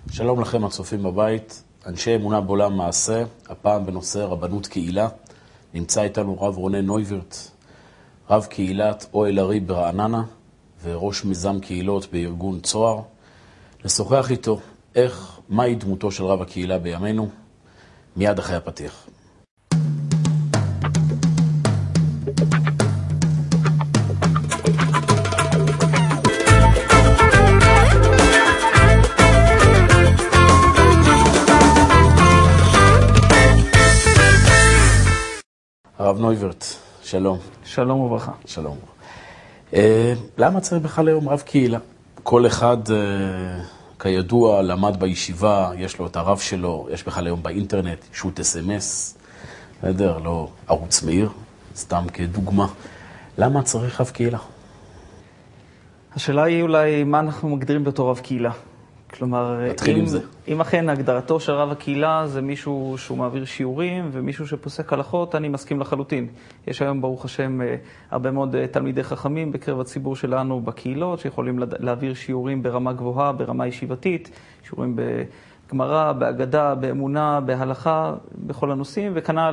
שלום לכם הצופים בבית, אנשי אמונה בעולם מעשה, הפעם בנושא רבנות קהילה. נמצא איתנו רב רונן נויברט, רב קהילת אוהל הריב ברעננה וראש מיזם קהילות בארגון צוהר. נשוחח איתו מהי דמותו של רב הקהילה בימינו, מיד אחרי הפתיח. הרב נויברט, שלום. שלום וברכה. שלום. למה צריך בכלל היום רב קהילה? כל אחד, כידוע, למד בישיבה, יש לו את הרב שלו, יש בכלל היום באינטרנט, שוט אס-אמס, לא ערוץ מאיר, סתם כדוגמה. למה צריך רב קהילה? השאלה היא אולי מה אנחנו מגדירים בתור רב קהילה. כלומר, אם אכן הגדרתו של רב הקהילה זה מישהו שהוא מעביר שיעורים ומישהו שפוסק הלכות, אני מסכים לחלוטין. יש היום ברוך השם הרבה מאוד תלמידי חכמים בקרב הציבור שלנו בקהילות, שיכולים להעביר שיעורים ברמה גבוהה, ברמה ישיבתית, שיעורים בגמרא, בהגדה, באמונה, בהלכה, בכל הנושאים, וכנ"ל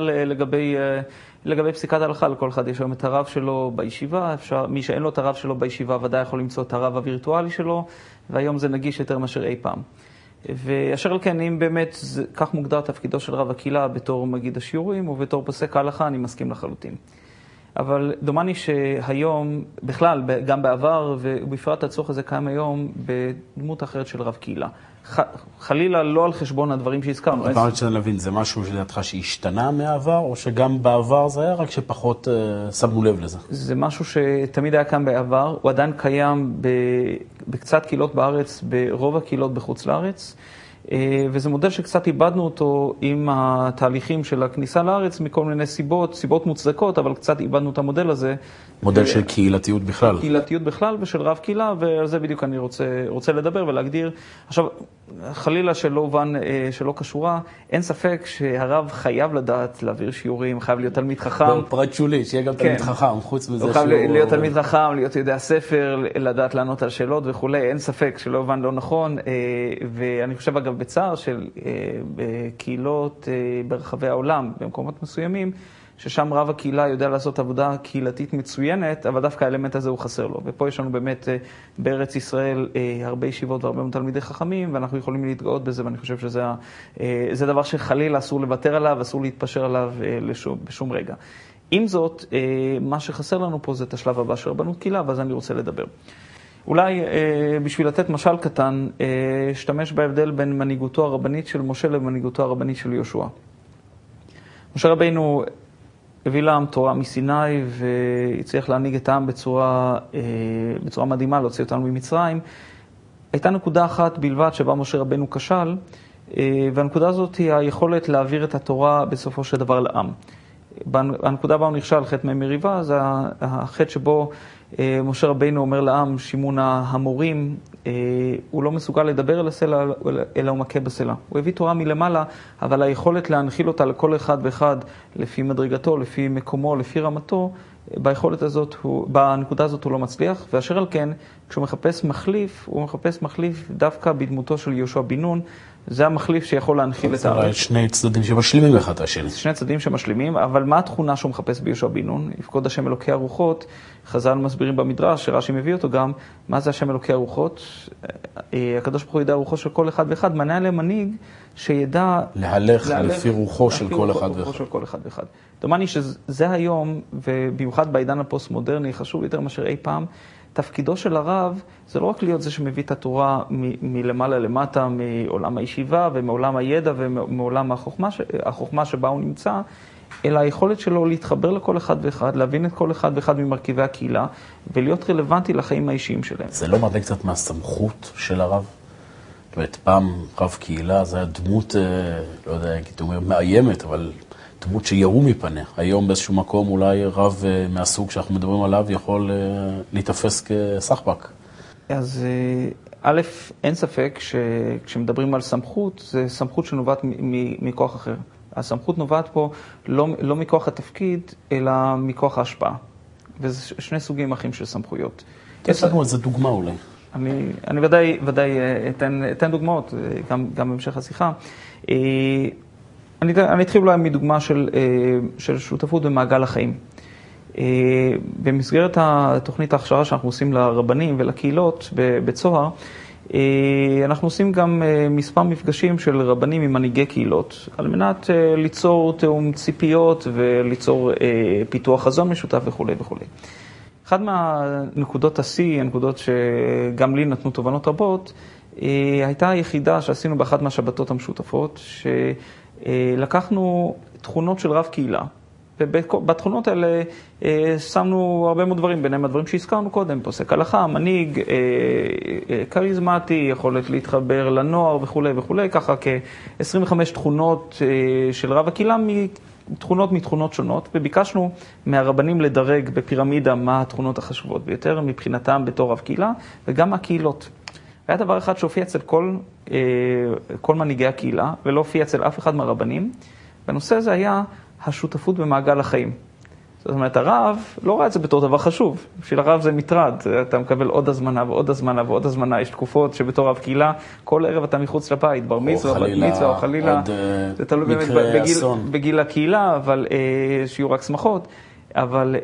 לגבי פסיקת ההלכה, לכל אחד יש היום את הרב שלו בישיבה, מי שאין לו את הרב שלו בישיבה ודאי יכול למצוא את הרב הווירטואלי שלו, והיום זה נגיש יותר מאשר אי פעם. ואשר על כן, אם באמת כך מוגדר תפקידו של רב הקהילה בתור מגיד השיעורים ובתור פוסק ההלכה, אני מסכים לחלוטין. אבל דומני שהיום, בכלל, גם בעבר, ובפרט הצורך הזה קיים היום בדמות אחרת של רב קהילה. חלילה לא על חשבון הדברים שהזכרנו. אני רוצה להבין, זה משהו שלדעתך שהשתנה מהעבר, או שגם בעבר זה היה רק שפחות שמנו לב לזה? זה משהו שתמיד היה קיים בעבר, הוא עדיין קיים בקצת קהילות בארץ, ברוב הקהילות בחוץ לארץ, וזה מודל שקצת איבדנו אותו עם התהליכים של הכניסה לארץ מכל מיני סיבות מוצדקות, אבל קצת איבדנו את המודל הזה. מודל של קהילתיות בכלל. קהילתיות בכלל ושל רב קהילה, ועל זה בדיוק אני רוצה לדבר ולהגדיר. עכשיו, חלילה שלא הובן, שלא קשורה, אין ספק שהרב חייב לדעת להעביר שיעורים, חייב להיות תלמיד חכם. פרט שולי, שיהיה גם תלמיד חכם, חוץ מזה שהוא... חייב להיות תלמיד חכם, להיות יודע ספר, לדעת לענות על שאלות וכו'. אין ספק שלא הובן לא נכון, ואני חושב אגב בצער של קהילות ברחבי העולם, במקומות מסוימים, ששם רב הקהילה יודע לעשות עבודה קהילתית מצוינת, אבל דווקא האלמנט הזה הוא חסר לו. ופה יש לנו באמת בארץ ישראל הרבה ישיבות והרבה מאוד תלמידי חכמים, ואנחנו יכולים להתגאות בזה, ואני חושב שזה דבר שחלילה אסור לוותר עליו, אסור להתפשר עליו בשום רגע. עם זאת, מה שחסר לנו פה זה את השלב הבא של רבנות קהילה, ואז אני רוצה לדבר. אולי בשביל לתת משל קטן, אשתמש בהבדל בין מנהיגותו הרבנית של משה למנהיגותו הרבנית של יהושע. משה רבינו הביא לעם תורה מסיני והצליח להנהיג את העם בצורה מדהימה, להוציא אותנו ממצרים. הייתה נקודה אחת בלבד שבה משה רבינו כשל, והנקודה הזאת היא היכולת להעביר את התורה בסופו של דבר לעם. הנקודה בה הוא נכשל, חטא מריבה, זה החטא שבו משה רבינו אומר לעם, שימון המורים, הוא לא מסוגל לדבר אל הסלע, אלא הוא מכה בסלע. הוא הביא תורה מלמעלה, אבל היכולת להנחיל אותה לכל אחד ואחד, לפי מדרגתו, לפי מקומו, לפי רמתו, בנקודה הזאת הוא לא מצליח, ואשר על כן, כשהוא מחפש מחליף, הוא מחפש מחליף דווקא בדמותו של יהושע בן נון, זה המחליף שיכול להנחיל את הארץ. שני צדדים שמשלימים אחד את השני. שני צדדים שמשלימים, אבל מה התכונה שהוא מחפש ביהושע בן נון? יפקוד השם אלוקי הרוחות, חז"ל מסבירים במדרש, שרש"י מביא אותו גם, מה זה השם אלוקי הרוחות? הקדוש ברוך הוא ידע רוחו של כל אחד ואחד, מנה להם מנהיג שידע להלך לפי רוחו של כל אחד ואחד. דומני שזה היום, ובמיוחד בעידן הפוסט-מודרני, חשוב יותר מאשר אי פעם, תפקידו של הרב זה לא רק להיות זה שמביא את התורה מלמעלה למטה, מעולם הישיבה ומעולם הידע ומעולם החוכמה שבה הוא נמצא, אלא היכולת שלו להתחבר לכל אחד ואחד, להבין את כל אחד ואחד ממרכיבי הקהילה, ולהיות רלוונטי לחיים האישיים שלהם. זה לא מראה קצת מהסמכות של הרב? זאת אומרת, פעם רב קהילה זה היה דמות, לא יודע, הייתי אומר, מאיימת, אבל דמות שירו מפניה. היום באיזשהו מקום אולי רב מהסוג שאנחנו מדברים עליו יכול להתאפס כסחבק. אז א', אין ספק שכשמדברים על סמכות, זה סמכות שנובעת מכוח אחר. הסמכות נובעת פה לא מכוח התפקיד, אלא מכוח ההשפעה. וזה שני סוגים אחרים של סמכויות. יש לנו על זה דוגמה אולי. אני ודאי אתן דוגמאות, גם בהמשך השיחה. אני אתחיל אולי מדוגמה של שותפות במעגל החיים. במסגרת התוכנית ההכשרה שאנחנו עושים לרבנים ולקהילות בצוהר, אנחנו עושים גם מספר מפגשים של רבנים עם מנהיגי קהילות, על מנת ליצור תאום ציפיות וליצור פיתוח חזון משותף וכו' וכו'. אחד מהנקודות השיא, הנקודות שגם לי נתנו תובנות רבות, הייתה היחידה שעשינו באחת מהשבתות המשותפות, שלקחנו תכונות של רב קהילה, ובתכונות האלה שמנו הרבה מאוד דברים, ביניהם הדברים שהזכרנו קודם, פוסק הלכה, מנהיג, קריזמטי, יכולת להתחבר לנוער וכו' וכו', ככה כ-25 תכונות של רב הקהילה תכונות מתכונות שונות, וביקשנו מהרבנים לדרג בפירמידה מה התכונות החשובות ביותר מבחינתם בתור רב קהילה, וגם מהקהילות. היה דבר אחד שהופיע אצל כל מנהיגי הקהילה, ולא הופיע אצל אף אחד מהרבנים, והנושא הזה היה השותפות במעגל החיים. זאת אומרת, הרב לא ראה את זה בתור דבר חשוב. בשביל הרב זה מטרד. אתה מקבל עוד הזמנה ועוד הזמנה ועוד הזמנה. יש תקופות שבתור רב קהילה, כל ערב אתה מחוץ לבית, בר מצווה, בת מצווה, או חלילה. זה תלוי באמת בגיל הקהילה, אבל שיהיו רק שמחות. אבל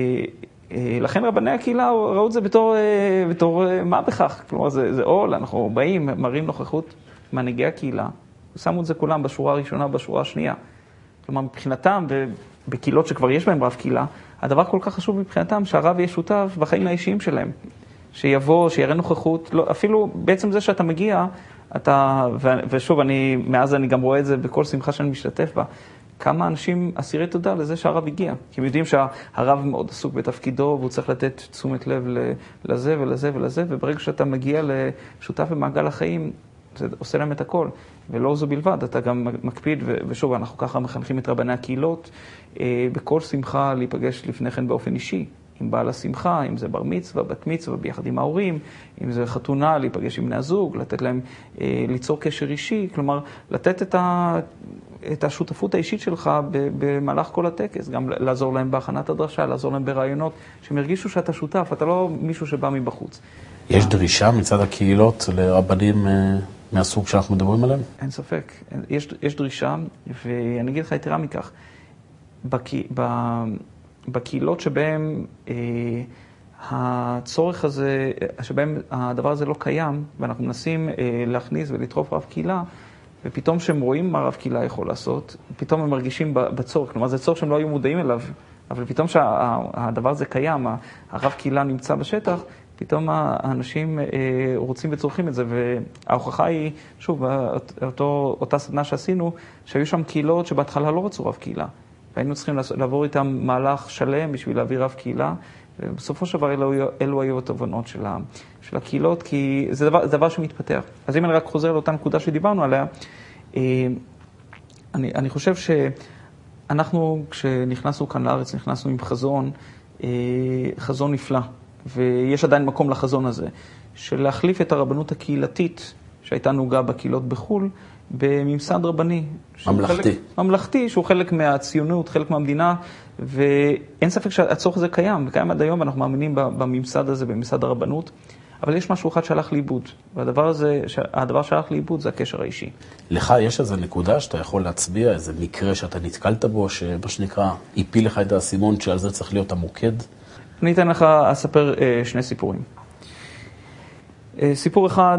לכן רבני הקהילה ראו את זה בתור מה בכך. כלומר, זה עול, אנחנו באים, מראים נוכחות מנהיגי הקהילה. שמו את זה כולם בשורה הראשונה, בשורה השנייה. כלומר, מבחינתם, בקהילות שכבר יש בהם רב קהילה, הדבר כל כך חשוב מבחינתם שהרב יהיה שותף בחיים האישיים שלהם. שיבוא, שיראה נוכחות, לא, אפילו בעצם זה שאתה מגיע, ושוב, מאז אני גם רואה את זה בכל שמחה שאני משתתף בה, כמה אנשים אסירי תודה לזה שהרב הגיע. כי הם יודעים שהרב מאוד עסוק בתפקידו, והוא צריך לתת תשומת לב לזה ולזה ולזה, וברגע שאתה מגיע לשותף במעגל החיים, זה עושה להם את הכל. ולא זו בלבד, אתה גם מקפיד, ושוב, אנחנו ככה מחנכים את רבני הקהילות, בכל שמחה להיפגש לפני כן באופן אישי, עם בעל השמחה, אם זה בר מצווה, בת מצווה, ביחד עם ההורים, אם זה חתונה, להיפגש עם בני הזוג, לתת להם, ליצור קשר אישי, כלומר, לתת את השותפות האישית שלך במהלך כל הטקס, גם לעזור להם בהכנת הדרשה, לעזור להם ברעיונות, שהם ירגישו שאתה שותף, אתה לא מישהו שבא מבחוץ. יש דרישה מצד הקהילות לרבנים מהסוג שאנחנו מדברים עליהם? אין ספק. יש דרישה, ואני אגיד לך יתרה מכך. בקהילות שבהם הצורך הזה, שבהם הדבר הזה לא קיים, ואנחנו מנסים להכניס ולדחוף רב קהילה, ופתאום שהם רואים מה רב קהילה יכול לעשות, פתאום הם מרגישים בצורך. כלומר, זה צורך שהם לא היו מודעים אליו, אבל פתאום שהדבר הזה קיים, הרב קהילה נמצא בשטח, פתאום האנשים רוצים וצורכים את זה, וההוכחה היא, שוב, אותה סדנה שעשינו, שהיו שם קהילות שבהתחלה לא רצו רב קהילה, והיינו צריכים לעבור איתם מהלך שלם בשביל להביא רב קהילה, ובסופו של דבר אלו היו התובנות של הקהילות, כי זה דבר שמתפתח. אז אם אני רק חוזר לאותה נקודה שדיברנו עליה, אני חושב שאנחנו, כשנכנסנו כאן לארץ, נכנסנו עם חזון נפלא. ויש עדיין מקום לחזון הזה, של להחליף את הרבנות הקהילתית שהייתה נהוגה בקהילות בחול, בממסד רבני. ממלכתי. ממלכתי, שהוא חלק מהציונות, חלק מהמדינה, ואין ספק שהצורך הזה קיים, וקיים עד היום, ואנחנו מאמינים בממסד הזה, בממסד הרבנות, אבל יש משהו אחד שהלך לאיבוד, והדבר שהלך לאיבוד זה הקשר האישי. לך יש איזו נקודה שאתה יכול להצביע, איזה מקרה שאתה נתקלת בו, שמה שנקרא, הפיל לך את הסימון שעל זה צריך להיות המוקד? אני אתן לך אספר שני סיפורים. סיפור אחד,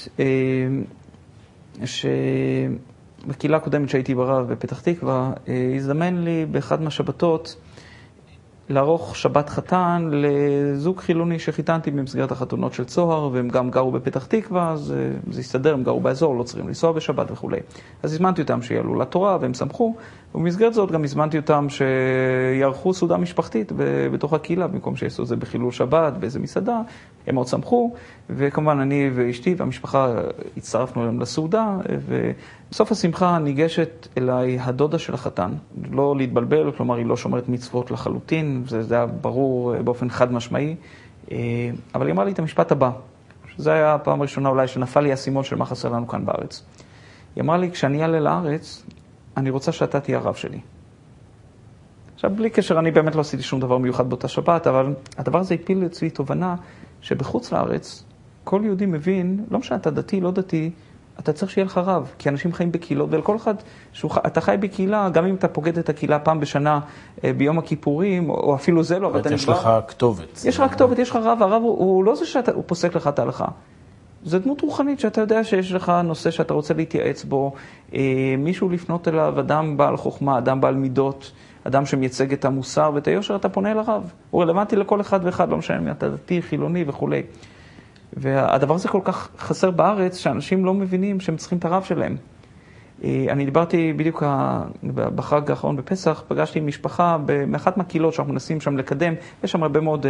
שבקהילה הקודמת שהייתי ברב בפתח תקווה, הזדמן לי באחד מהשבתות לערוך שבת חתן לזוג חילוני שחיתנתי במסגרת החתונות של צוהר, והם גם גרו בפתח תקווה, אז זה הסתדר, הם גרו באזור, לא צריכים לנסוע בשבת וכו'. אז הזמנתי אותם שיעלו לתורה והם שמחו, ובמסגרת זאת גם הזמנתי אותם שיערכו סעודה משפחתית בתוך הקהילה, במקום שיעשו את זה בחילול שבת, באיזה מסעדה, הם מאוד שמחו, וכמובן אני ואשתי והמשפחה הצטרפנו אליהם לסעודה, ובסוף השמחה ניגשת אליי הדודה של החתן, לא להתבלבל, כלומר היא לא שומרת מצוות לחלוטין, זה היה ברור באופן חד משמעי, אבל היא אמרה לי את המשפט הבא, שזה היה הפעם הראשונה אולי שנפל לי הסימון של מה חסר לנו כאן בארץ. היא אמרה לי, כשאני אעלה לארץ, אני רוצה שאתה תהיה הרב שלי. עכשיו, בלי קשר, אני באמת לא עשיתי שום דבר מיוחד באותה שבת, אבל הדבר הזה הפיל אצלי תובנה שבחוץ לארץ, כל יהודי מבין, לא משנה, אתה דתי, לא דתי, אתה צריך שיהיה לך רב, כי אנשים חיים בקהילות, ולכל אחד, אתה חי בקהילה, גם אם אתה פוגד את הקהילה פעם בשנה ביום הכיפורים, או אפילו זה לא, אבל יש לך כתובת. יש לך כתובת, יש לך רב, הרב הוא לא זה שהוא פוסק לך את ההלכה. זו דמות רוחנית שאתה יודע שיש לך נושא שאתה רוצה להתייעץ בו, מישהו לפנות אליו, אדם בעל חוכמה, אדם בעל מידות, אדם שמייצג את המוסר ואת היושר, אתה פונה אל הרב. הוא רלוונטי לכל אחד ואחד, לא משנה אם אתה דתי, חילוני וכו'. והדבר הזה כל כך חסר בארץ, שאנשים לא מבינים שהם צריכים את הרב שלהם. אני דיברתי בדיוק בחג האחרון בפסח, פגשתי עם משפחה מאחת מהקהילות שאנחנו מנסים שם לקדם, יש שם הרבה מאוד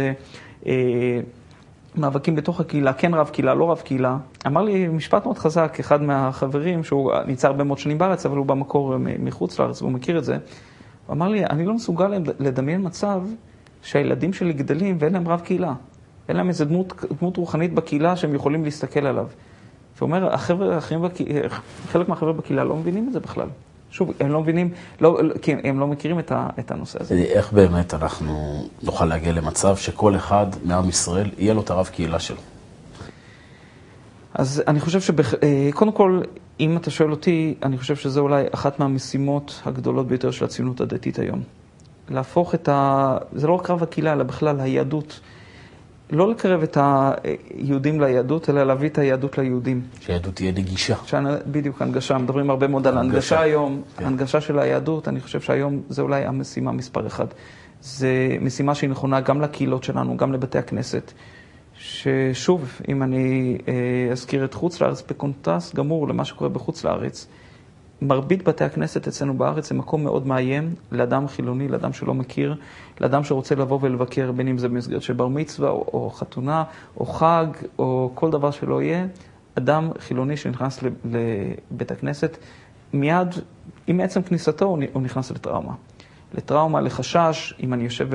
מאבקים בתוך הקהילה, כן רב קהילה, לא רב קהילה. אמר לי משפט מאוד חזק, אחד מהחברים, שהוא ניצר הרבה מאוד שנים בארץ, אבל הוא במקור מחוץ לארץ, והוא מכיר את זה. הוא אמר לי, אני לא מסוגל לדמיין מצב שהילדים שלי גדלים ואין להם רב קהילה. אין להם איזו דמות רוחנית בקהילה שהם יכולים להסתכל עליו. ואומר, חלק מהחבר'ה בקהילה לא מבינים את זה בכלל. שוב, הם לא מבינים, כי הם לא מכירים את הנושא הזה. איך באמת אנחנו נוכל להגיע למצב שכל אחד מעם ישראל יהיה לו את הרב קהילה שלו? אז אני חושב קודם כל, אם אתה שואל אותי, אני חושב שזה אולי אחת מהמשימות הגדולות ביותר של הציונות הדתית היום. להפוך זה לא רק רב הקהילה, אלא בכלל היהדות. לא לקרב את היהודים ליהדות, אלא להביא את היהדות ליהודים. שהיהדות תהיה נגישה. בדיוק, הנגשה. מדברים הרבה מאוד על הנגשה היום. כן. הנגשה של היהדות, אני חושב שהיום זה אולי המשימה מספר אחד. זה משימה שהיא נכונה גם לקהילות שלנו, גם לבתי הכנסת. ששוב, אם אני אזכיר את חוץ לארץ, בקונטרסט גמור למה שקורה בחוץ לארץ, מרבית בתי הכנסת אצלנו בארץ זה מקום מאוד מאיים לאדם חילוני, לאדם שלא מכיר, לאדם שרוצה לבוא ולבקר, בין אם זה במסגרת של בר מצווה או חתונה או חג או כל דבר שלא יהיה. אדם חילוני שנכנס לבית הכנסת, מיד עם עצם כניסתו הוא נכנס לטראומה. לטראומה, לחשש, אם אני יושב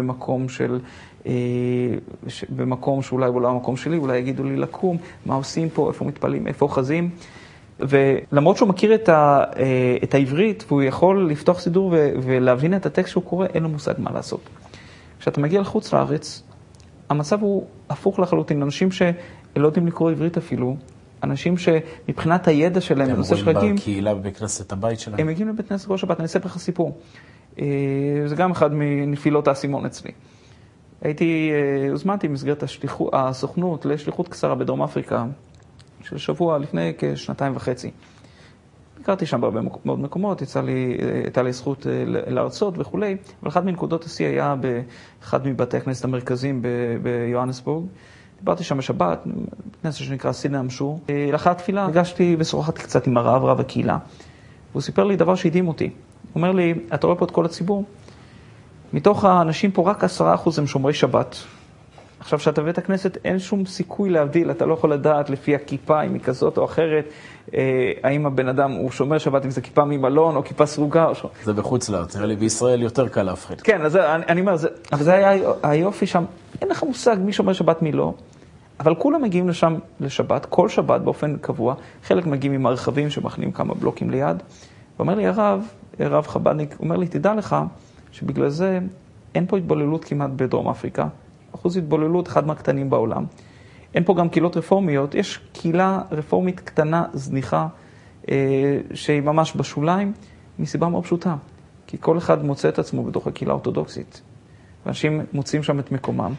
במקום שאולי הוא לא המקום שלי, אולי יגידו לי לקום, מה עושים פה, איפה מתפלים, איפה אוחזים. ולמרות שהוא מכיר את העברית, והוא יכול לפתוח סידור ולהבין את הטקסט שהוא קורא, אין לו מושג מה לעשות. כשאתה מגיע לחוץ לארץ, המצב הוא הפוך לחלוטין. אנשים שלא יודעים לקרוא עברית אפילו, אנשים שמבחינת הידע שלהם, בנושא של חגים, הם רואים בקהילה בבית כנסת הבית שלהם. הם מגיעים לבית כנסת כל שבת, אני אספר לך סיפור. זה גם אחד מנפילות האסימון אצלי. הוזמנתי במסגרת הסוכנות לשליחות קצרה בדרום אפריקה, של שבוע לפני כשנתיים וחצי. הכרתי שם בהרבה מאוד מקומות, הייתה לי זכות להרצות וכו', אבל אחד מנקודות השיא היה באחד מבתי הכנסת המרכזיים ביוהנסבורג. דיברתי שם בשבת, כנסת שנקרא סינה המשור. לאחר התפילה הגשתי ושוחחתי קצת עם רב הקהילה. והוא סיפר לי דבר שהדהים אותי. הוא אומר לי, אתה רואה פה את כל הציבור? מתוך האנשים פה רק 10% הם שומרי שבת. עכשיו, שאתה בבית הכנסת, אין שום סיכוי להבדיל, אתה לא יכול לדעת לפי הכיפה, אם היא כזאת או אחרת, האם הבן אדם הוא שומר שבת, אם זה כיפה ממלון או כיפה סרוגה. זה בחוץ לארץ, נראה לי בישראל יותר קל להפחיד. כן, אז אני אומר, אבל זה היה היופי שם, אין לך מושג מי שומר שבת מי לא, אבל כולם מגיעים לשם לשבת, כל שבת באופן קבוע, חלק מגיעים עם הרכבים שמחנים כמה בלוקים ליד, ואומר לי הרב חבדניק, אומר לי, תדע לך שבגלל זה אין פה התבוללות כמעט בדרום אפריקה, אחוז התבוללות אחד מהקטנים בעולם. אין פה גם קהילות רפורמיות, יש קהילה רפורמית קטנה, זניחה, שהיא ממש בשוליים, מסיבה מאוד פשוטה. כי כל אחד מוצא את עצמו בתוך הקהילה האורתודוקסית. ואנשים מוצאים שם את מקומם.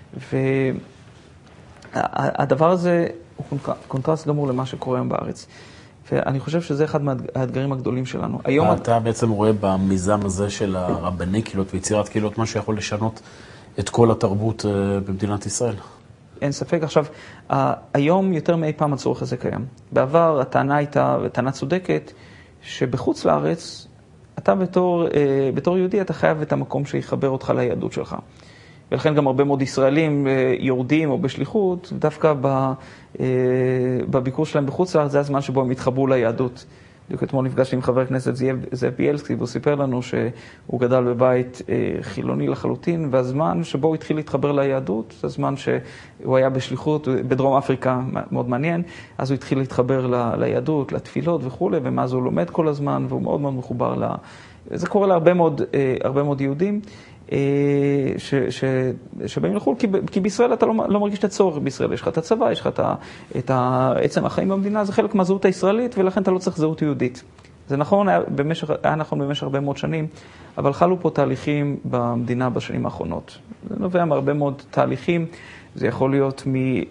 והדבר הזה הוא קונטרסט גמור למה שקורה היום בארץ. ואני חושב שזה אחד מהאתגרים הגדולים שלנו. אתה בעצם רואה במיזם הזה של הרבני קהילות ויצירת קהילות, מה שיכול לשנות את כל התרבות במדינת ישראל. אין ספק. עכשיו, היום יותר מאי פעם הצורך הזה קיים. בעבר הטענה הייתה, וטענה צודקת, שבחוץ לארץ, אתה בתור יהודי, אתה חייב את המקום שיחבר אותך ליהדות שלך. ולכן גם הרבה מאוד ישראלים יורדים או בשליחות, דווקא בביקור שלהם בחוץ לארץ, זה הזמן שבו הם התחברו ליהדות. בדיוק אתמול נפגשתי עם חבר הכנסת זאב בילסקי, והוא סיפר לנו שהוא גדל בבית חילוני לחלוטין, והזמן שבו הוא התחיל להתחבר ליהדות, זה הזמן שהוא היה בשליחות בדרום אפריקה, מאוד מעניין, אז הוא התחיל להתחבר ליהדות, לתפילות וכו', ומאז הוא לומד כל הזמן, והוא מאוד מאוד מחובר זה קורה להרבה מאוד יהודים. שבאים לחו"ל, כי בישראל אתה לא מרגיש את הצורך. בישראל יש לך את הצבא, יש לך את עצם החיים במדינה, זה חלק מהזהות הישראלית, ולכן אתה לא צריך זהות יהודית. זה נכון, היה נכון במשך הרבה מאוד שנים, אבל חלו פה תהליכים במדינה בשנים האחרונות. זה נובע מהרבה מאוד תהליכים. זה יכול להיות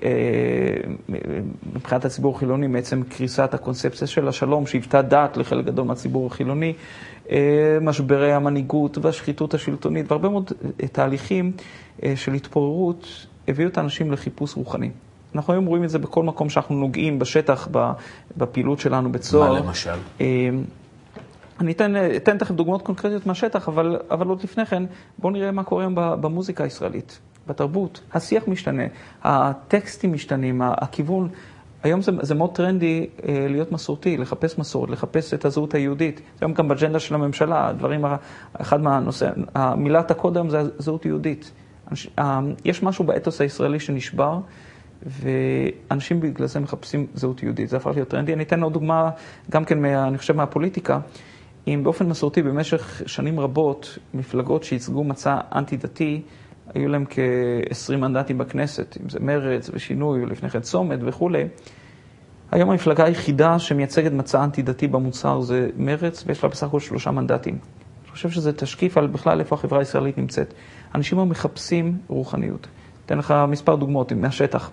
מבחינת הציבור החילוני, מעצם קריסת הקונספציה של השלום, שהיוותה דעת לחלק גדול מהציבור החילוני, משברי המנהיגות והשחיתות השלטונית, והרבה מאוד תהליכים של התפוררות הביאו את האנשים לחיפוש רוחני. אנחנו היום רואים את זה בכל מקום שאנחנו נוגעים בשטח, בפעילות שלנו בצוהר. מה למשל? אני אתן תכף דוגמאות קונקרטיות מהשטח, אבל עוד לפני כן, בואו נראה מה קורה היום במוזיקה הישראלית, בתרבות. השיח משתנה, הטקסטים משתנים, הכיוון. היום זה מאוד טרנדי להיות מסורתי, לחפש מסורת, לחפש את הזהות היהודית. היום גם באג'נדה של הממשלה, אחד מהנושא, מילת הקוד היום זה זהות יהודית. יש משהו באתוס הישראלי שנשבר, ואנשים בגלל זה מחפשים זהות יהודית. זה הפך להיות טרנדי. אני אתן עוד דוגמה, גם כן, אני חושב, מהפוליטיקה. אם באופן מסורתי במשך שנים רבות, מפלגות שייצגו מצע אנטי-דתי, היו להם כ-20 מנדטים בכנסת, אם זה מרץ ושינוי, ולפני כן צומת וכו'. היום המפלגה היחידה שמייצגת מצע אנטי-דתי במוצר זה מרץ, ויש לה בסך הכל 3 מנדטים. אני חושב שזה תשקיף על בכלל איפה החברה הישראלית נמצאת. אנשים מחפשים רוחניות. אתן לך מספר דוגמאות מהשטח.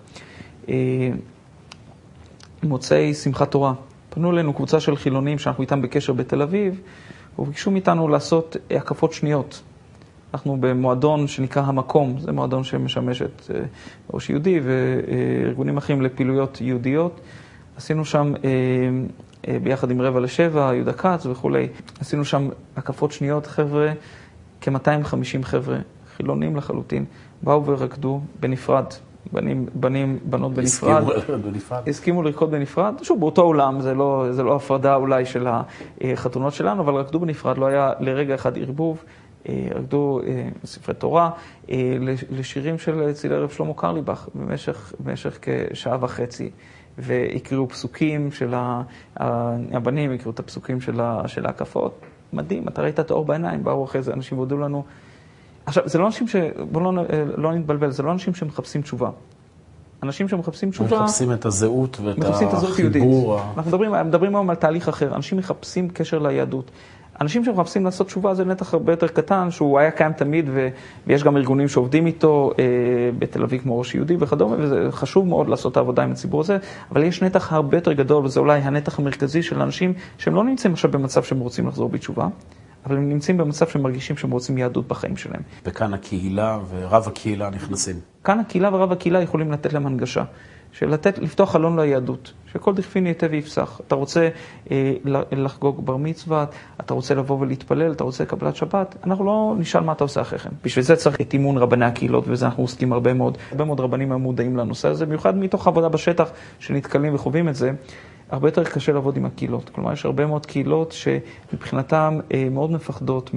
מוצאי שמחת תורה. פנו אלינו קבוצה של חילונים שאנחנו איתם בקשר בתל אביב, וביקשו מאיתנו לעשות הקפות שניות. אנחנו במועדון שנקרא המקום, זה מועדון שמשמש את ראש יהודי וארגונים אחרים לפעילויות יהודיות. עשינו שם ביחד עם 6:45, יהודה כץ וכו'. עשינו שם הקפות שניות, חבר'ה, כ-250 חבר'ה, חילונים לחלוטין, באו ורקדו בנפרד. בנות בנפרד. הסכימו לרקוד בנפרד. שוב, באותו עולם, זה לא הפרדה אולי של החתונות שלנו, אבל רקדו בנפרד, לא היה לרגע אחד ערבוב. רקדו ספרי תורה לשירים של ציל ערב שלמה קרליבך במשך כשעה וחצי, והקריאו פסוקים של הבנים, הקריאו את הפסוקים של ההקפות. מדהים, אתה ראית את האור בעיניים, באו אחרי זה אנשים והודו לנו. עכשיו, זה לא אנשים בואו לא נתבלבל, זה לא אנשים שמחפשים תשובה. אנשים שמחפשים תשובה... מחפשים את הזהות ואת החיבור. אנחנו מדברים היום על תהליך אחר. אנשים מחפשים קשר ליהדות. אנשים שמחפשים לעשות תשובה זה נתח הרבה יותר קטן, שהוא היה קיים תמיד, ויש גם ארגונים שעובדים איתו בתל אביב כמו ראש יהודי וכדומה, וזה חשוב מאוד לעשות את העבודה עם הציבור הזה, אבל יש נתח הרבה יותר גדול, וזה אולי הנתח המרכזי של אנשים שהם לא נמצאים עכשיו במצב שהם רוצים לחזור בתשובה, אבל הם נמצאים במצב שהם מרגישים שהם רוצים יהדות בחיים שלהם. וכאן הקהילה ורב הקהילה נכנסים. כאן הקהילה ורב הקהילה יכולים לתת להם הנגשה, לפתוח חלון ליהדות, שכל דכפין ייתה ויפסח. אתה רוצה לחגוג בר מצווה, אתה רוצה לבוא ולהתפלל, אתה רוצה קבלת שבת, אנחנו לא נשאל מה אתה עושה אחריכם. בשביל זה צריך את אימון רבני הקהילות, וזה אנחנו עוסקים הרבה מאוד רבנים המודעים לנושא הזה, במיוחד מתוך עבודה בשטח שנתקלים וחווים את זה. הרבה יותר קשה לעבוד עם הקהילות. כלומר, יש הרבה מאוד קהילות שמבחינתם מאוד מפחדות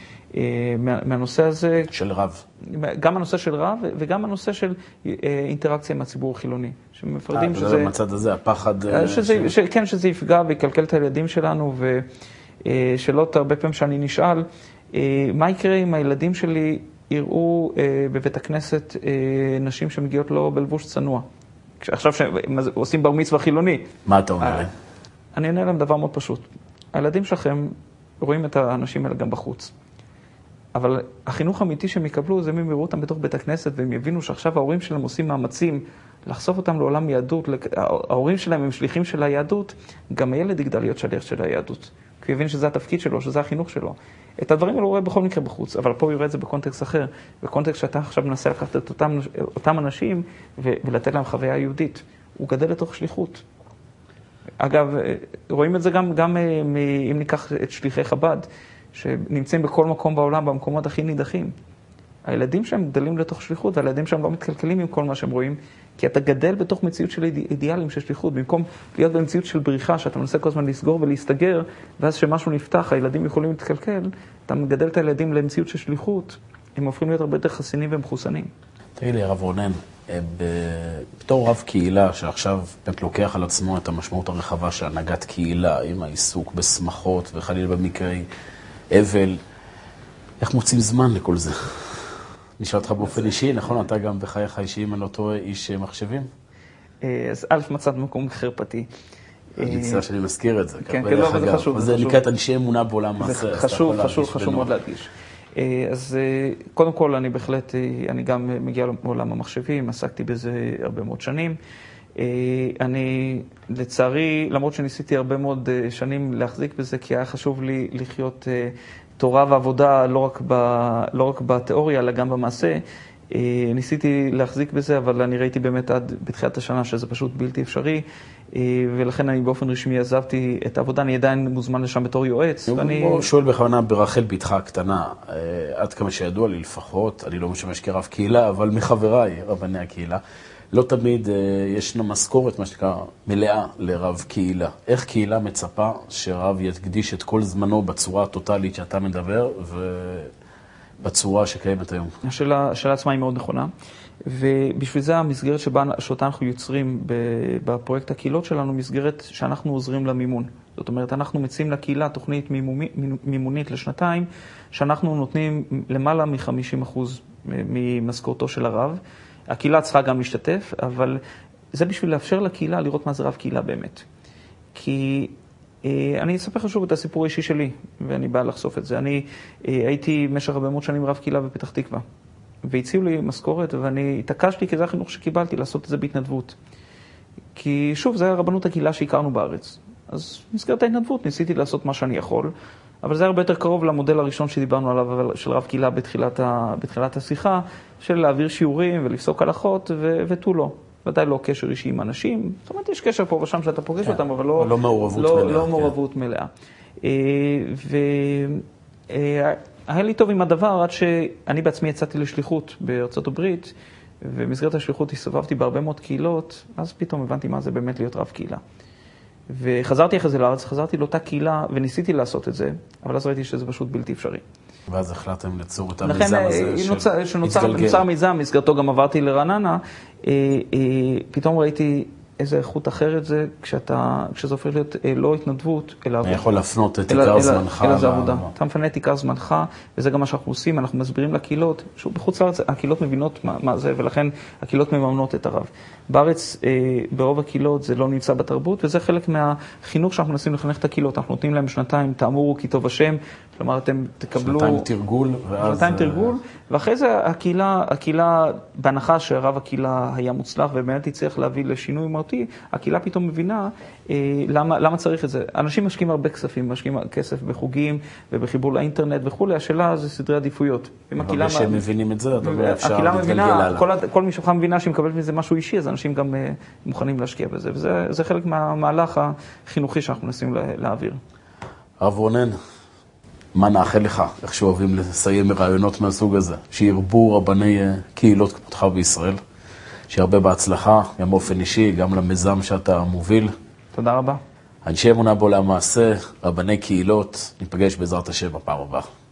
מהנושא הזה. של רב. גם הנושא של רב וגם הנושא של אינטראקציה עם הציבור החילוני. שמפרדים שזה... זה במצד הזה, הפחד... כן, שזה יפגע ויקלקל את הילדים שלנו, ושאלות הרבה פעמים שאני נשאל, מה יקרה אם הילדים שלי יראו בבית הכנסת נשים שמגיעות לו בלבוש צנוע? עכשיו שעושים בר מצווה חילוני. מה אתה אומר? אני אענה להם דבר מאוד פשוט. הילדים שלכם רואים את האנשים האלה גם בחוץ. אבל החינוך האמיתי שהם יקבלו זה מי יראו אותם בתוך בית הכנסת, והם יבינו שעכשיו ההורים שלהם עושים מאמצים לחשוף אותם לעולם יהדות. ההורים שלהם הם שליחים של היהדות, גם הילד יגדל להיות שליח של היהדות. כי הוא יבין שזה התפקיד שלו, שזה החינוך שלו. את הדברים האלה הוא רואה בכל מקרה בחוץ, אבל פה הוא יראה את זה בקונטקסט אחר. בקונטקסט שאתה עכשיו מנסה לקחת את אותם אנשים ולתת להם חוויה יהודית. הוא גדל לתוך שליחות. אגב, רואים את זה גם אם ניקח את שליחי חב"ד, שנמצאים בכל מקום בעולם, במקומות הכי נידחים. הילדים שהם גדלים לתוך שליחות, והילדים שהם לא מתקלקלים עם כל מה שהם רואים, כי אתה גדל בתוך מציאות של אידיאלים של שליחות, במקום להיות במציאות של בריחה, שאתה מנסה כל הזמן לסגור ולהסתגר, ואז שמשהו נפתח, הילדים יכולים להתקלקל, אתה מגדל את הילדים למציאות של שליחות, הם הופכים להיות הרבה יותר חסינים ומחוסנים. תגיד לי, הרב רונן, בתור רב קהילה שעכשיו באמת לוקח על עצמו את המשמעות הרחבה של הנהגת קהילה, עם העיסוק בשמחות וחלילה במקרי אבל, איך מוצאים זמן לכל זה? נשאל אותך באופן אישי, נכון? אתה גם בחייך האישיים על אותו איש מחשבים? אז א', מצאת מקום חרפתי. אני מצטער שאני מזכיר את זה. כן, לא, אבל זה חשוב. זה נקראת אנשי אמונה בעולם מעשה. זה חשוב מאוד להדגיש. אז קודם כל, אני גם מגיע לעולם המחשבים, עסקתי בזה הרבה מאוד שנים. אני, לצערי, למרות שניסיתי הרבה מאוד שנים להחזיק בזה, כי היה חשוב לי לחיות תורה ועבודה לא רק בתיאוריה, אלא גם במעשה, ניסיתי להחזיק בזה, אבל אני ראיתי באמת עד בתחילת השנה שזה פשוט בלתי אפשרי, ולכן אני באופן רשמי עזבתי את העבודה, אני עדיין מוזמן לשם בתור יועץ. אני שואל בכוונה ברחל בתך הקטנה, עד כמה שידוע לי לפחות, אני לא משמש כרב קהילה, אבל מחבריי, רבני הקהילה, לא תמיד ישנה משכורת, מה שנקרא, מלאה לרב קהילה. איך קהילה מצפה שרב יקדיש את כל זמנו בצורה הטוטלית שאתה מדבר, ובצורה שקיימת היום? השאלה עצמה היא מאוד נכונה, ובשביל זה המסגרת שאותה אנחנו יוצרים בפרויקט הקהילות שלנו, מסגרת שאנחנו עוזרים למימון. זאת אומרת, אנחנו מציעים לקהילה תוכנית מימונית לשנתיים, שאנחנו נותנים למעלה מ-50% ממשכורתו של הרב. הקהילה צריכה גם להשתתף, אבל זה בשביל לאפשר לקהילה לראות מה זה רב קהילה באמת. כי אני אספר לך שוב את הסיפור האישי שלי, ואני בא לחשוף את זה. אני הייתי במשך הרבה מאוד שנים רב קהילה בפתח תקווה, והציעו לי משכורת, ואני התעקשתי, כי זה החינוך שקיבלתי, לעשות את זה בהתנדבות. כי שוב, זה היה רבנות הקהילה שהכרנו בארץ. אז במסגרת ההתנדבות ניסיתי לעשות מה שאני יכול, אבל זה הרבה יותר קרוב למודל הראשון שדיברנו עליו, של רב קהילה בתחילת השיחה, של להעביר שיעורים ולפסוק הלכות ותו לא. ודאי לא קשר אישי עם אנשים. זאת אומרת, יש קשר פה ושם שאתה פוגש אותם, אבל לא מעורבות מלאה. והיה לי טוב עם הדבר עד שאני בעצמי יצאתי לשליחות בארצות הברית, ובמסגרת השליחות הסתובבתי בהרבה מאוד קהילות, אז פתאום הבנתי מה זה באמת להיות רב קהילה. וחזרתי אחרי זה לארץ, חזרתי לאותה קהילה וניסיתי לעשות את זה, אבל אז ראיתי שזה פשוט בלתי אפשרי. ואז החלטתם ליצור את המיזם הזה שנוצר מיזם, מסגרתו גם עברתי לרעננה, פתאום ראיתי איזה איכות אחרת זה, כשזה הופך להיות לא התנדבות, אלא עבודה. אני יכול להפנות את עיקר זמנך. אלא זה עבודה. אתה מפנה את עיקר זמנך, וזה גם מה שאנחנו עושים, אנחנו מסבירים לקהילות, שוב, בחוץ לארץ, הקהילות מבינות מה זה, ולכן הקהילות מממנות את הרב. בארץ, ברוב הקהילות זה לא נמצא בתרבות, וזה חלק מהחינוך שאנחנו מנסים לחנך את הקהילות. אנחנו נותנים להם שנתיים, תאמרו כי טוב השם, כלומר, אתם תקבלו... שנתיים תרגול, ואחרי זה הקהילה, בהנחה שהרב הקהילה היה מוצלח, ובאמת יצטרך להביא לשינוי מהותי, הקהילה פתאום מבינה למה צריך את זה. אנשים משקיעים הרבה כספים, משקיעים כסף בחוגים ובחיבור לאינטרנט וכו'. השאלה זה סדרי עדיפויות. אבל כשהם מבינים את זה, אפשר להתגלגל הלאה. כל משפחה מבינה שהיא מקבלת מזה משהו אישי, אז אנשים גם מוכנים להשקיע בזה. וזה חלק מהמהלך החינוכי שאנחנו מנסים להעביר. הרב רונן, מה נאחל לך, איך שאוהבים לסיים מרעיונות מהסוג הזה, שירבו רבני קהילות כמותך בישראל, שירבה בהצלחה, גם באופן אישי, גם למיזם שאתה מוביל. תודה רבה. אנשי אמונה בעולם מעשה, רבני קהילות, ניפגש בעזרת השם בפעם הבאה.